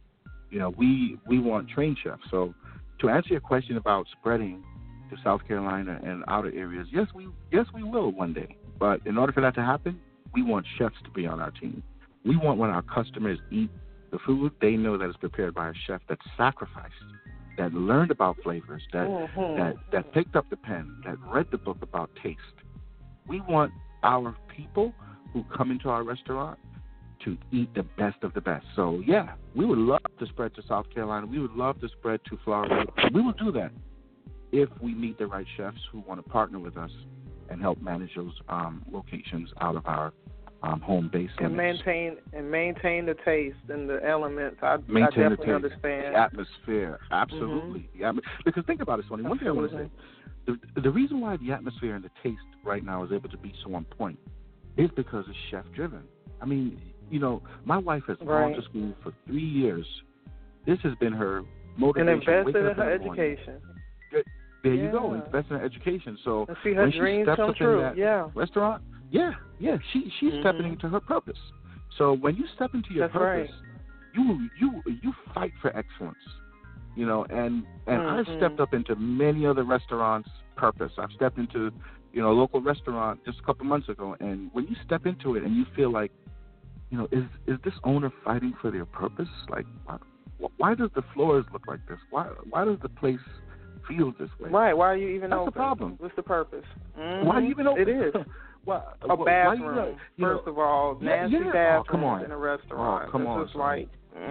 We want trained chefs. So to answer your question about spreading to South Carolina and outer areas, yes, we will one day. But in order for that to happen, we want chefs to be on our team. We want when our customers eat the food, they know that it's prepared by a chef that sacrificed, that learned about flavors, that picked up the pen, that read the book about taste. We want our people who come into our restaurant to eat the best of the best. So, we would love to spread to South Carolina. We would love to spread to Florida. We will do that if we meet the right chefs who want to partner with us and help manage those locations out of our home base. And maintain the taste and the elements. I definitely understand. The atmosphere, absolutely. Because think about it, Sonny. One thing I want to say, the reason why the atmosphere and the taste right now is able to be so on point is because it's chef-driven. I mean, my wife has gone to school for 3 years. This has been her motivation. And invested in her education. There you go, invest in her education. So and see her when dreams she steps come up true. in that restaurant, she's stepping into her purpose. So when you step into your purpose, you fight for excellence. you know, and I've stepped up into many other restaurants, purpose. I've stepped into, you know, a local restaurant just a couple months ago, and when you step into it and you feel like, you know, is this owner fighting for their purpose? Like, why does the floors look like this? Why does the place feel this way? Right. Why are you even That's open? the problem. What's the purpose? Why are you even open? It is. A bathroom. First of all, nasty bathroom in a restaurant. Oh, come on. It's just like,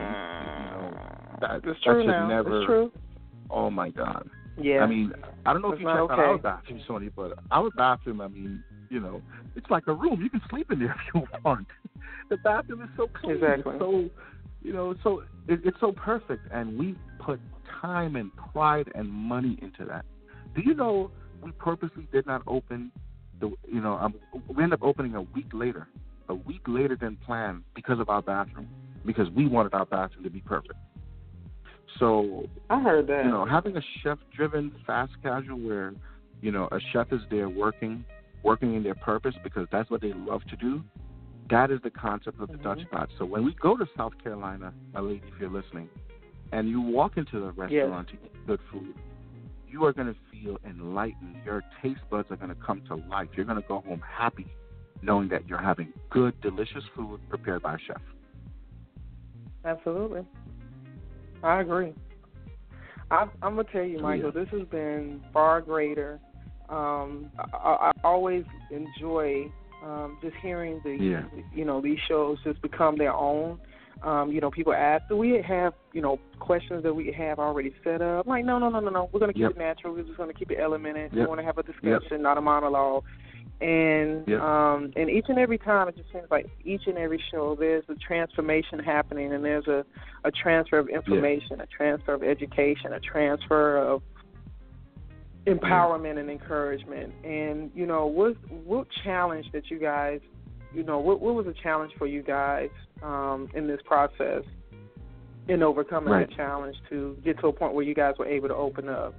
it's true that now. Never, it's true. Oh, my God. Yeah. I mean, I don't know if you checked out okay. our bathroom, Sonny, but our bathroom, I mean, you know, it's like a room. You can sleep in there if you want. The bathroom is so clean. Exactly. It's so, you know, it's so perfect, and we put time and pride and money into that. Do you know we purposely did not open we ended up opening a week later than planned because of our bathroom, because we wanted our bathroom to be perfect. So I heard that. You know, having a chef-driven fast casual where, you know, a chef is there working in their purpose because that's what they love to do. That is the concept of the Dutch Spot. So when we go to South Carolina, my lady, if you're listening, and you walk into the restaurant to eat good food, you are going to feel enlightened. Your taste buds are going to come to life. You're going to go home happy knowing that you're having good, delicious food prepared by a chef. Absolutely. I agree. I'm going to tell you, Michael, this has been far greater. I always enjoy just hearing these shows just become their own. You know, people ask, do we have, you know, questions that we have already set up? I'm like, no. We're going to keep it natural. We're just going to keep it elemented. We want to have a discussion, not a monologue. And and each and every time, it just seems like each and every show, there's a transformation happening, and there's a transfer of information, a transfer of education, a transfer of empowerment and encouragement. And, you know, what challenge that you guys, you know, what was a challenge for you guys in this process in overcoming that challenge to get to a point where you guys were able to open up?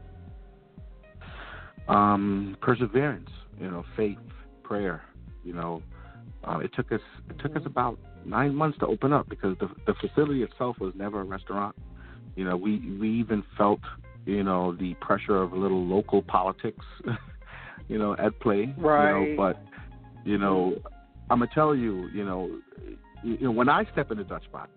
Perseverance, you know, faith, prayer. You know, it took us about 9 months to open up because the facility itself was never a restaurant. You know, we even felt, you know, the pressure of a little local politics, you know, at play. Right. You know, but, you know, I'm going to tell you, you know, when I step in the Dutch Spot,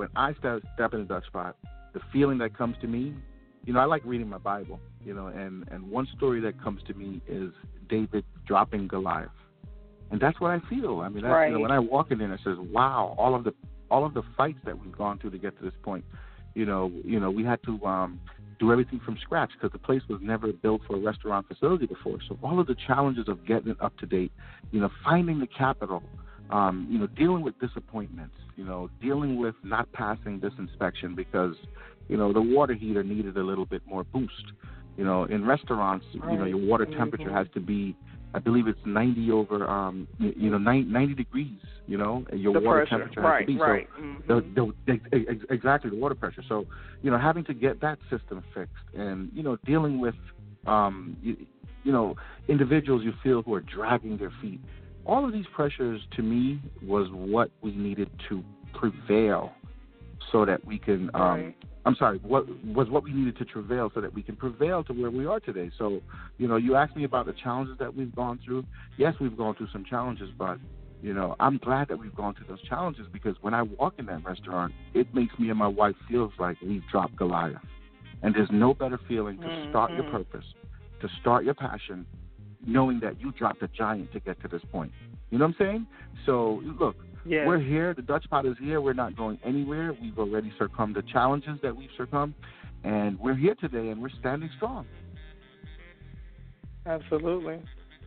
the feeling that comes to me, you know, I like reading my Bible, you know, and one story that comes to me is David dropping Goliath. And that's what I feel. I mean, you know, when I walk in there, it says, wow, all of the fights that we've gone through to get to this point, you know, we had to do everything from scratch because the place was never built for a restaurant facility before. So all of the challenges of getting it up to date, you know, finding the capital, you know, dealing with disappointments, you know, dealing with not passing this inspection because, you know, the water heater needed a little bit more boost. You know, in restaurants, you know, your water temperature has to be, I believe it's 90 over, 90 degrees, you know, and your water temperature has to be. So exactly, the water pressure. So, you know, having to get that system fixed and, you know, dealing with, you know, individuals you feel who are dragging their feet. All of these pressures, to me, was what we needed to prevail so that we can what we needed to travail so that we can prevail to where we are today. So, you know, you asked me about the challenges that we've gone through. Yes, we've gone through some challenges, but, you know, I'm glad that we've gone through those challenges because when I walk in that restaurant, it makes me and my wife feel like we've dropped Goliath. And there's no better feeling to start your purpose, to start your passion, knowing that you dropped a giant to get to this point. You know what I'm saying? So, look, we're here. The Dutch Pot is here. We're not going anywhere. We've already succumbed the challenges that we've succumbed, and we're here today, and we're standing strong. Absolutely.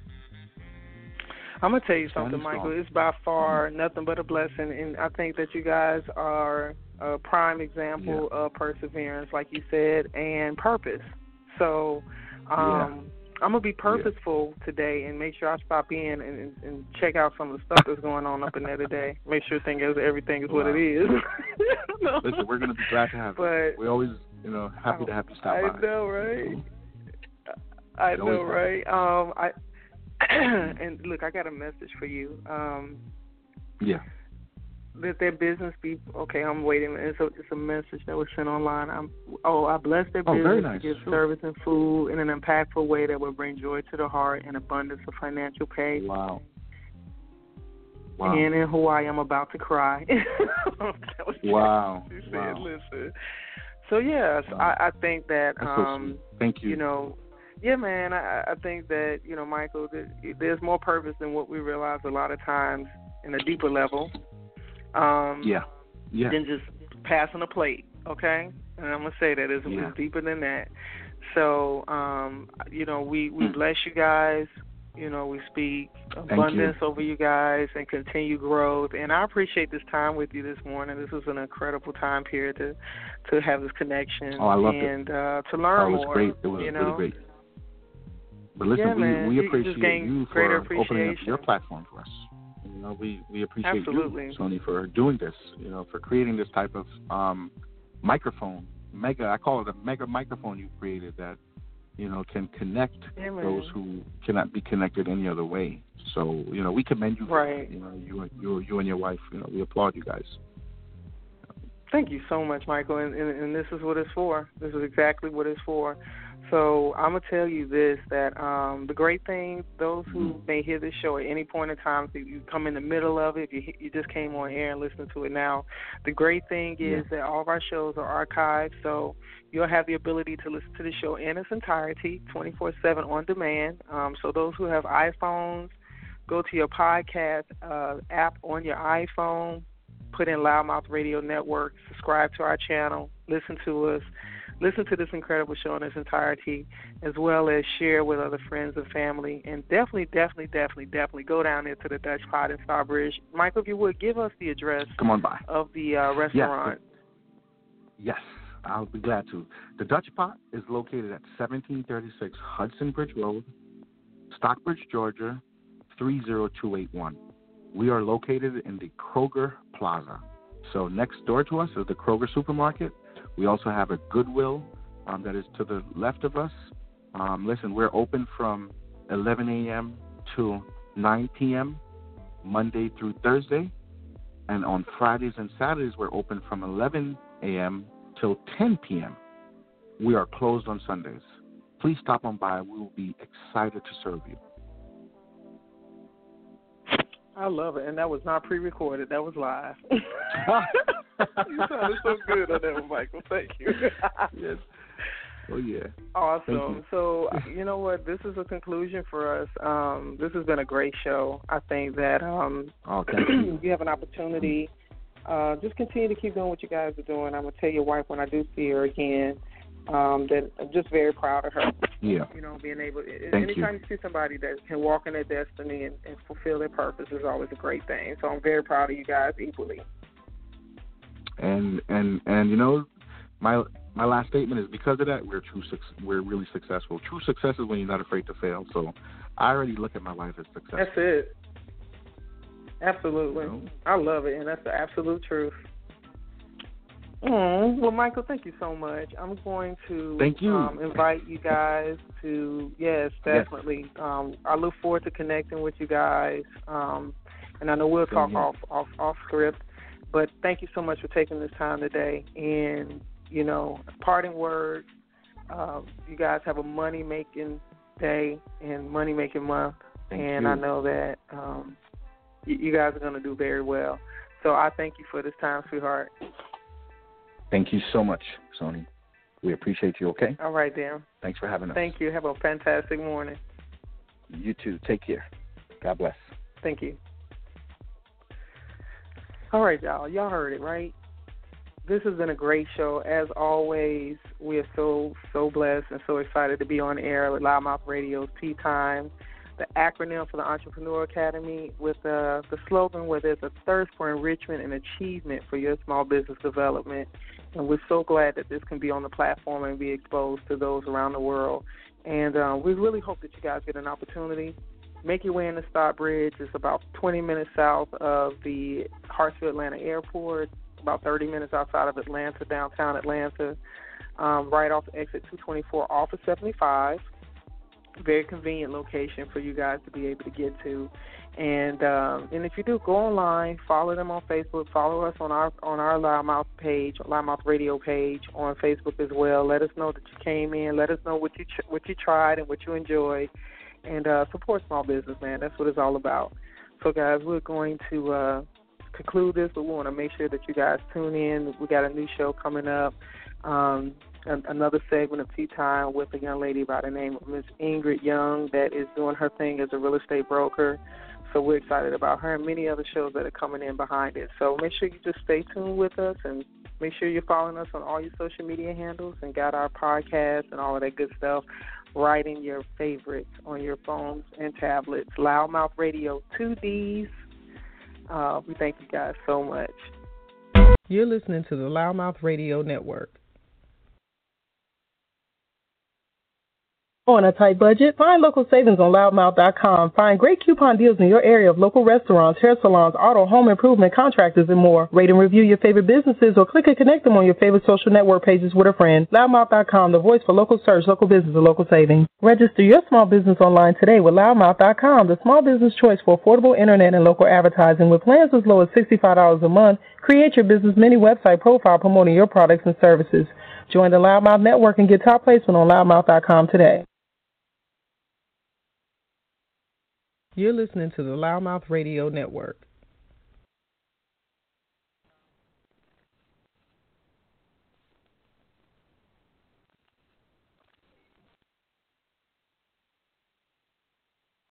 I'm going to tell you something, Michael. It's by far nothing but a blessing, and I think that you guys are a prime example of perseverance, like you said, and purpose. So I'm going to be purposeful today and make sure I stop in and check out some of the stuff that's going on up in there today. Make sure everything is what it is. Listen, we're going to be glad to have you. We're always, you know, happy to have you stop by. I know, right? I know, right? And look, I got a message for you. that their business be okay. I'm waiting. It's a message that was sent online. I bless their business very nice. to give Sure. service and food in an impactful way that will bring joy to the heart and abundance of financial pay. Wow. And in Hawaii, I'm about to cry. Wow. She said, Wow. listen. So, yes, Wow. I think that, That's so sweet. Thank you. you know, yeah, man, I think that, you know, Michael, there's more purpose than what we realize a lot of times in a deeper level. Yeah. Than just passing a plate, okay? And I'm going to say that it's deeper than that. So, you know, we bless you guys. You know, we speak abundance over you guys and continue growth. And I appreciate this time with you this morning. This was an incredible time period to have this connection. Oh, I loved and, it. To learn more. It was great. It was really great. But listen, we appreciate you for opening up your platform for us. You know, we appreciate you, Sony, for doing this. You know, for creating this type of microphone, I call it a mega microphone you created that, you know, can connect those who cannot be connected any other way. So, you know, we commend you for that. You know, you and your wife. You know, we applaud you guys. Thank you so much, Michael. And this is what it's for. This is exactly what it's for. So I'm going to tell you this, that the great thing, those who may hear this show at any point in time, if you come in the middle of it, if you just came on air and listening to it now, the great thing is that all of our shows are archived, so you'll have the ability to listen to the show in its entirety, 24/7 on demand. So those who have iPhones, go to your podcast app on your iPhone, put in Loudmouth Radio Network, subscribe to our channel, listen to us. Listen to this incredible show in its entirety, as well as share with other friends and family. And definitely go down there to the Dutch Pot in Starbridge. Michael, if you would, give us the address of the restaurant. Yes, I'll be glad to. The Dutch Pot is located at 1736 Hudson Bridge Road, Stockbridge, Georgia, 30281. We are located in the Kroger Plaza. So next door to us is the Kroger Supermarket. We also have a Goodwill that is to the left of us. Listen, we're open from 11 a.m. to 9 p.m., Monday through Thursday. And on Fridays and Saturdays, we're open from 11 a.m. till 10 p.m. We are closed on Sundays. Please stop on by. We will be excited to serve you. I love it, and that was not pre-recorded. That was live. You sounded so good on that one, Michael. Thank you. Yes. Oh, yeah. Awesome. So, you know what? This is a conclusion for us. This has been a great show. I think that thank you. You have an opportunity. Just continue to keep doing what you guys are doing. I'm going to tell your wife when I do see her again that I'm just very proud of her. Yeah. You know, being able anytime you see somebody that can walk in their destiny and fulfill their purpose is always a great thing. So I'm very proud of you guys equally. And you know, my last statement is because of that we're really successful. True success is when you're not afraid to fail. So I already look at my life as successful. That's it. Absolutely. You know? I love it, and that's the absolute truth. Well, Michael, thank you so much. I'm going to invite you guys to, yes, definitely. Yes. I look forward to connecting with you guys, and I know we'll talk off script, but thank you so much for taking this time today. And, you know, parting words, you guys have a money-making day and money-making month, and I know that you guys are going to do very well. So I thank you for this time, sweetheart. Thank you so much, Sony. We appreciate you, okay? All right, Dan. Thanks for having us. Thank you. Have a fantastic morning. You too. Take care. God bless. Thank you. All right, y'all. Y'all heard it, right? This has been a great show. As always, we are so blessed and so excited to be on air with Loudmouth Radio's Tea Time, the acronym for the Entrepreneur Academy, with the slogan where there's a thirst for enrichment and achievement for your small business development. And we're so glad that this can be on the platform and be exposed to those around the world. And we really hope that you guys get an opportunity. Make your way into Stockbridge. It's about 20 minutes south of the Hartsfield Atlanta Airport, about 30 minutes outside of Atlanta, downtown Atlanta, right off exit 224 off of 75. Very convenient location for you guys to be able to get to. And if you do, go online, follow them on Facebook, follow us on our Loudmouth page, Loudmouth Radio page on Facebook as well. Let us know that you came in. Let us know what you tried and what you enjoyed, and support small business, man. That's what it's all about. So, guys, we're going to conclude this, but we want to make sure that you guys tune in. We got a new show coming up. Another segment of Tea Time with a young lady by the name of Miss Ingrid Young that is doing her thing as a real estate broker. So we're excited about her and many other shows that are coming in behind it. So make sure you just stay tuned with us and make sure you're following us on all your social media handles and got our podcast and all of that good stuff right in your favorites on your phones and tablets. Loudmouth Radio, 2 Ds. We thank you guys so much. You're listening to the Loudmouth Radio Network. On a tight budget? Find local savings on loudmouth.com. Find great coupon deals in your area of local restaurants, hair salons, auto, home improvement, contractors, and more. Rate and review your favorite businesses or click and connect them on your favorite social network pages with a friend. Loudmouth.com, the voice for local search, local business, and local savings. Register your small business online today with loudmouth.com, the small business choice for affordable internet and local advertising. With plans as low as $65 a month, create your business mini website profile promoting your products and services. Join the Loudmouth Network and get top placement on loudmouth.com today. You're listening to the Loudmouth Radio Network.